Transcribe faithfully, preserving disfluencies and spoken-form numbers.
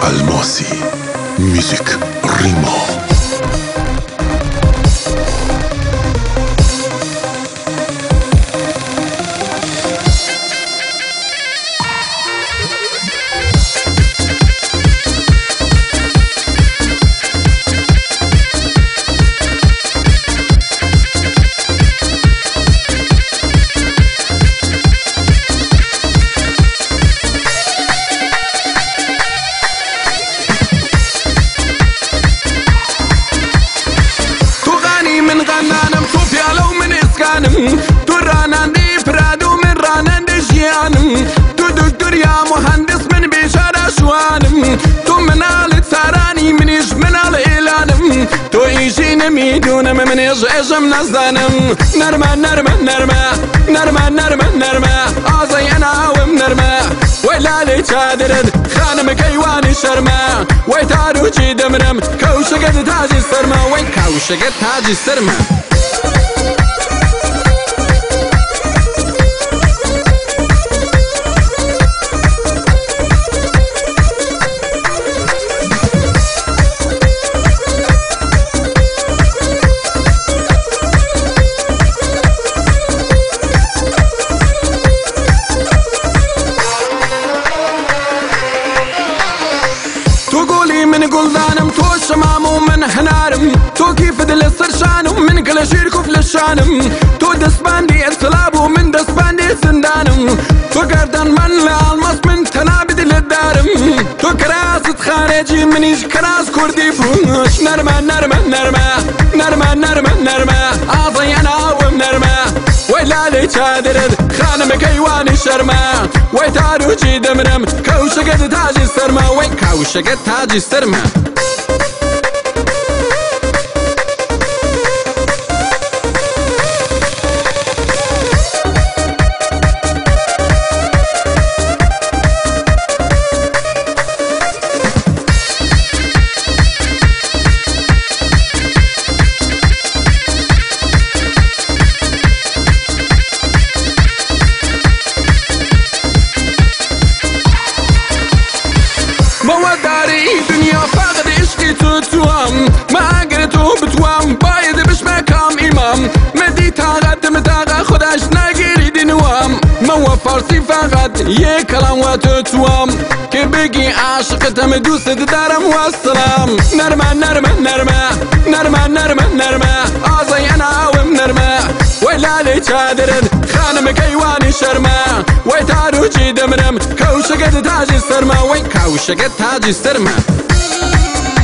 الماسی میوزیک ریما. تو راننده پرادو من راننده جیانم تو دکتر یا مهندس من بیچاره شوانم تو منال سرانی منیش منال اعلانم تو ایشی نمیدونم منیش عشم نزدانم نرمه نرمه نرمه نرمه نرمه نرمه آزای اناوم نرمه ویلالی چادرد خانم کیوانی شرمه وی تارو چی دمرم کوشگت تاجی سرمه وی کوشگت تاجی سرمه. من قلدانم تو شمام ومن حنارم تو كيف دل السرشان ومن كل شيركو في الشانم تو دسباندي انسلاب ومن دسباندي سندانم تو قردان من لالمس من تنابد للدارم تو كراس خارجي منيش كراس كردي فروش نرمة نرمة نرمة نرمة نرمة نرمة آضي انا ومنرمة ويلالي شادرد خانم كيواني شرمة ويتارو جي دمرم كوشقد تاجي سرمة وين كوشقد تاجي سرمة. دنيا فاقد عشقي توام ما قريتو بتوام بايد بش مكام امام مدي تاغد متاغا خداش ناقري دي نوام مو فارسي فقط يه كلام واتوام كي بقي عاشق تمدوس دارم والسلام نرمى نرمى نرمى نرمى نرمى نرمى آزي انا وم نرمى ويلالي شادرد خانم كيواني شرمى ويتارو جي دمرم كوشقد تاجي سرمى وين كوشقد تاجي سرمى.